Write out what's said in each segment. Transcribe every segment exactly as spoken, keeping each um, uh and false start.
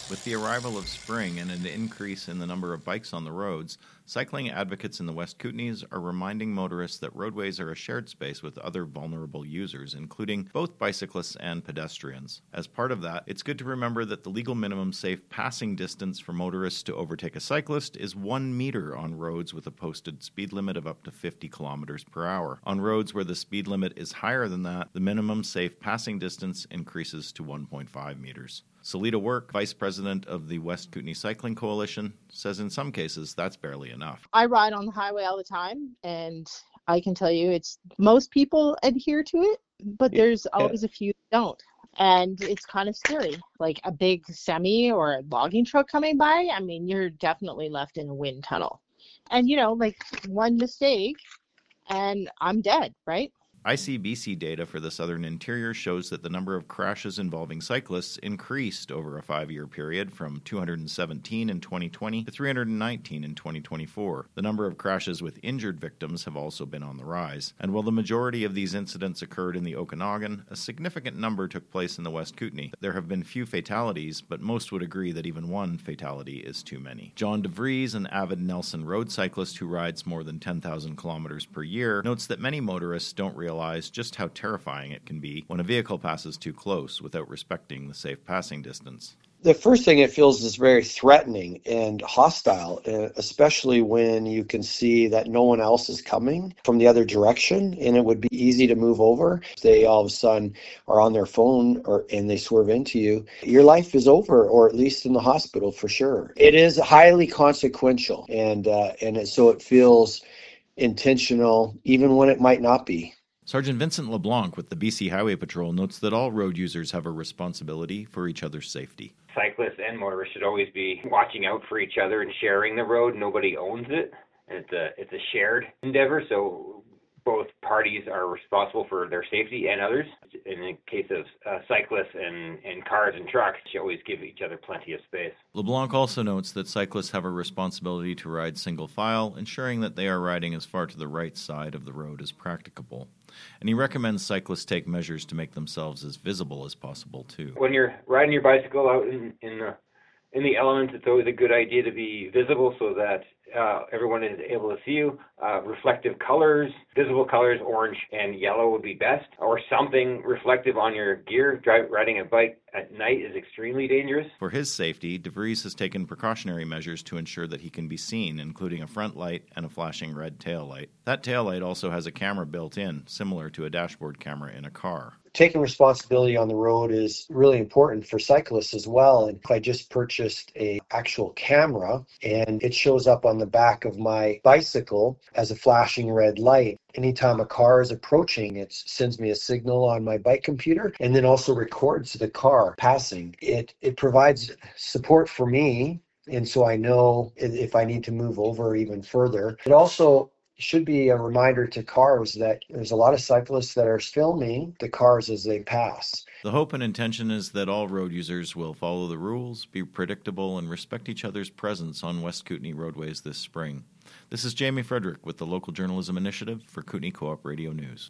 With the arrival of spring and an increase in the number of bikes on the roads, cycling advocates in the West Kootenays are reminding motorists that roadways are a shared space with other vulnerable users, including both bicyclists and pedestrians. As part of that, it's good to remember that the legal minimum safe passing distance for motorists to overtake a cyclist is one meter on roads with a posted speed limit of up to fifty kilometers per hour. On roads where the speed limit is higher than that, the minimum safe passing distance increases to one point five meters. Salita Work, vice president of the West Kootenay Cycling Coalition, says in some cases that's barely enough. I ride on the highway all the time, and I can tell you it's most people adhere to it, but there's Yeah. always a few that don't. And it's kind of scary. Like a big semi or a logging truck coming by, I mean, you're definitely left in a wind tunnel. And, you know, like one mistake and I'm dead, right? I C B C data for the Southern Interior shows that the number of crashes involving cyclists increased over a five-year period from two hundred seventeen in twenty twenty to three hundred nineteen in twenty twenty-four. The number of crashes with injured victims have also been on the rise. And while the majority of these incidents occurred in the Okanagan, a significant number took place in the West Kootenay. There have been few fatalities, but most would agree that even one fatality is too many. John DeVries, an avid Nelson road cyclist who rides more than ten thousand kilometers per year, notes that many motorists don't realize just how terrifying it can be when a vehicle passes too close without respecting the safe passing distance. The first thing it feels is very threatening and hostile, uh, especially when you can see that no one else is coming from the other direction, and it would be easy to move over. If they all of a sudden are on their phone or and they swerve into you, your life is over, or at least in the hospital for sure. It is highly consequential, and uh, and it, so it feels intentional, even when it might not be. Sergeant Vincent LeBlanc with the B C Highway Patrol notes that all road users have a responsibility for each other's safety. Cyclists and motorists should always be watching out for each other and sharing the road. Nobody owns it, and it's a it's a shared endeavor, so both parties are responsible for their safety and others. In the case of uh, cyclists and, and cars and trucks, you always give each other plenty of space. LeBlanc also notes that cyclists have a responsibility to ride single file, ensuring that they are riding as far to the right side of the road as practicable. And he recommends cyclists take measures to make themselves as visible as possible, too. When you're riding your bicycle out in, in the in the elements, it's always a good idea to be visible so that uh, everyone is able to see you. Uh, reflective colors, visible colors, orange and yellow would be best, or something reflective on your gear. Drive, riding a bike at night is extremely dangerous. For his safety, DeVries has taken precautionary measures to ensure that he can be seen, including a front light and a flashing red tail light. That tail light also has a camera built in, similar to a dashboard camera in a car. Taking responsibility on the road is really important for cyclists as well. And I just purchased a actual camera, and it shows up on the back of my bicycle as a flashing red light. Anytime a car is approaching, it sends me a signal on my bike computer and then also records the car passing. It it provides support for me, and so I know if I need to move over even further. It also should be a reminder to cars that there's a lot of cyclists that are filming the cars as they pass. The hope and intention is that all road users will follow the rules, be predictable, and respect each other's presence on West Kootenay roadways this spring. This is Jamie Frederick with the Local Journalism Initiative for Kootenay Co-op Radio News.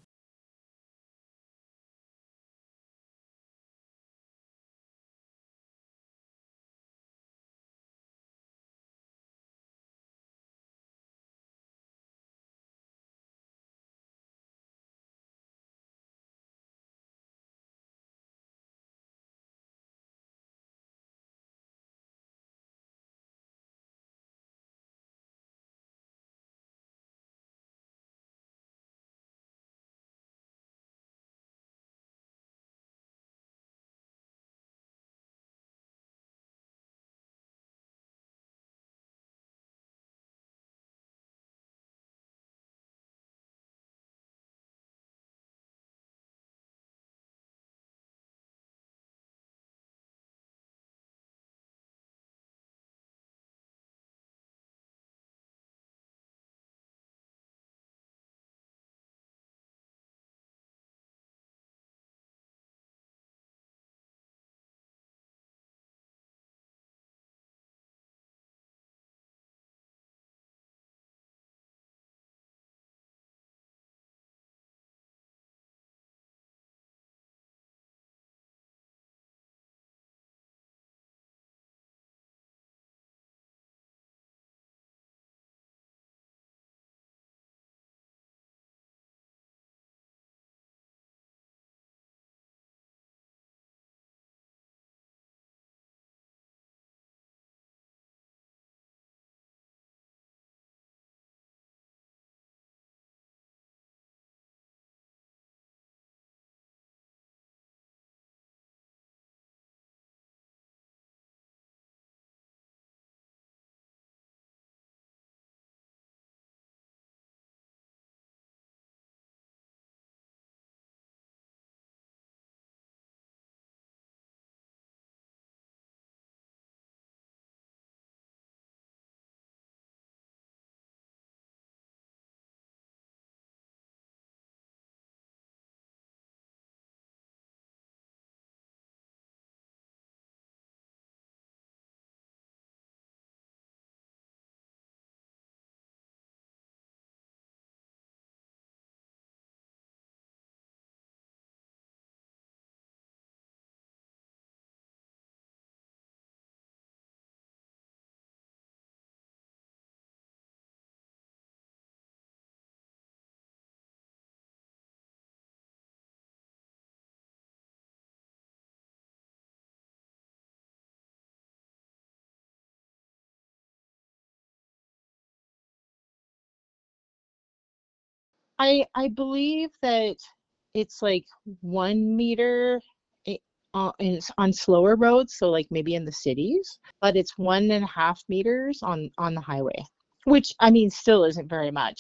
I I believe that it's like one meter i- uh, in, on slower roads, so like maybe in the cities, but it's one and a half meters on on the highway, which I mean still isn't very much.